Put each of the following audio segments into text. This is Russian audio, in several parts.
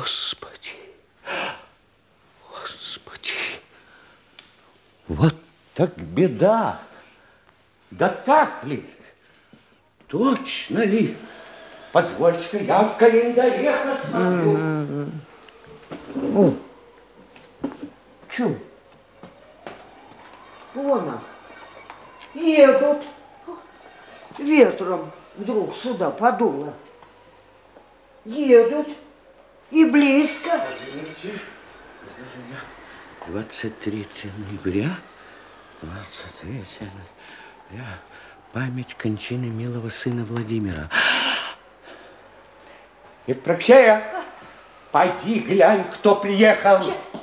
Господи, Господи, вот так беда. Да так ли? Точно ли? Позвольте-ка, я в календаре посмотрю. О, чё? Вон он. Едут. Ветром вдруг сюда подуло. Едут. И близко. Извините, 23 ноября. 23 ноября. Память кончины милого сына Владимира. Евпроксия, пойди глянь, кто приехал.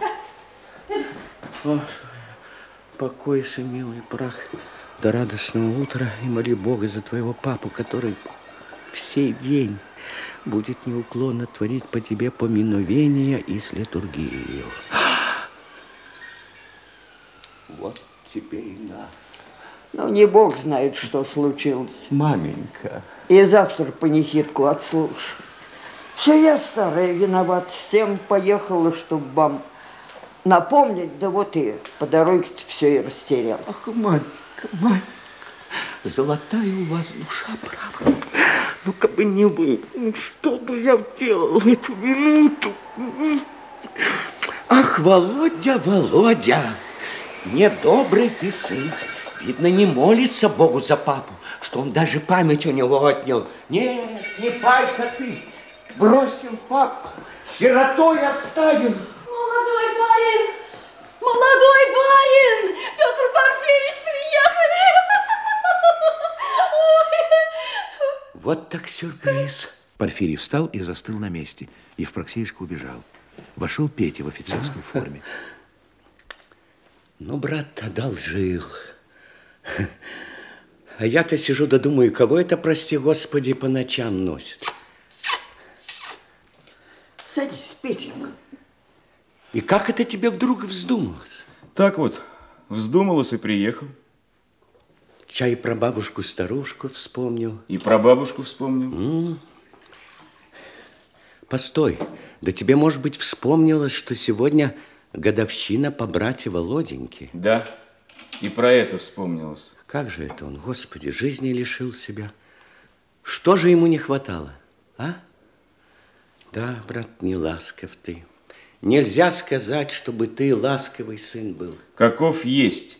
О, покойся, милый прах, до радостного утра, и моли Бога за твоего папу, который в сей день будет неуклонно творить по тебе поминовения и с литургией. Вот тебе и на. Ну, не Бог знает, что случилось. Маменька. И завтра панихидку отслушаю. Все я старая виноват, с тем поехала, чтобы вам напомнить, да вот и по дороге-то все и растерял. Ах, маменька, маменька, золотая у вас душа, правда. Ну, как бы не вы, что бы я делал в эту минуту? Ах, Володя, Володя, недобрый ты сын. Видно, не молится Богу за папу, что он даже память у него отнял. Нет, не пайка ты. Бросил папку, сиротой оставил. Молодой барин! Молодой барин! Петр Порфирьевич, приехали! Ой. Вот так сюрприз. Порфирий встал и застыл на месте. Евпроксеюшка убежал. Вошел Петя в офицерской форме. Ну, брат, одолжил. А я-то сижу да думаю, кого это, прости Господи, по ночам носит. Садись, Петенька. И как это тебе вдруг вздумалось? Так вот, вздумалось и приехал. Чай про бабушку-старушку вспомнил. И про бабушку вспомнил. Постой, да тебе, может быть, вспомнилось, что сегодня годовщина по брате Володеньке? Да, и про это вспомнилось. Как же это он, Господи, жизни лишил себя? Что же ему не хватало, а? Да, брат, не ласков ты. Нельзя сказать, чтобы ты ласковый сын был. Каков есть.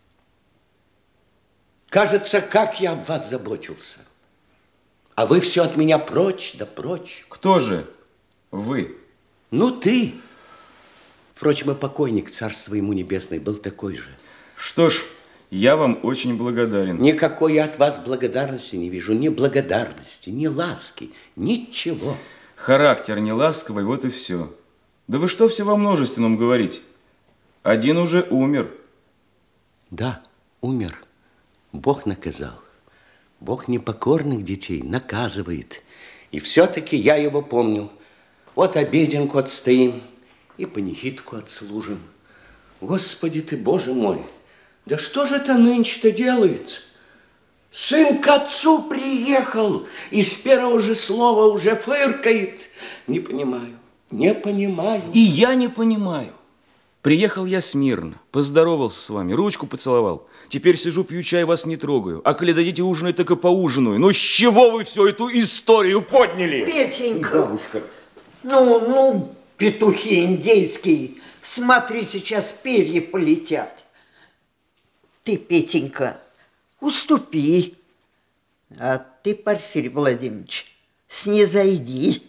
Кажется, как я об вас заботился. А вы все от меня прочь, да прочь. Кто же вы? Ну, ты. Впрочем, и покойник, царство ему небесное, был такой же. Что ж, я вам очень благодарен. Никакой я от вас благодарности не вижу. Ни благодарности, ни ласки, ничего. Характер не ласковый, вот и все. Да вы что все во множественном говорите? Один уже умер. Да, умер. Бог наказал. Бог непокорных детей наказывает. И все-таки я его помню. Вот обеденку отстоим и панихидку отслужим. Господи ты, Боже мой, да что же это нынче-то делается? Сын к отцу приехал и с первого же слова уже фыркает. Не понимаю, не понимаю. И я не понимаю. Приехал я смирно, поздоровался с вами, ручку поцеловал. Теперь сижу, пью чай, вас не трогаю. А коли дадите ужинать, так и поужинаю. Ну, с чего вы всю эту историю подняли? Петенька, Бабушка. ну, петухи индейские, смотри, сейчас перья полетят. Ты, Петенька, уступи. А ты, Порфирий Владимирович, снизойди.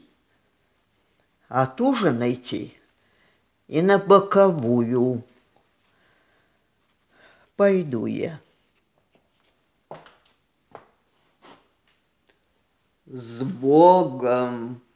Отужинайте и на боковую. Пойду я. С Богом!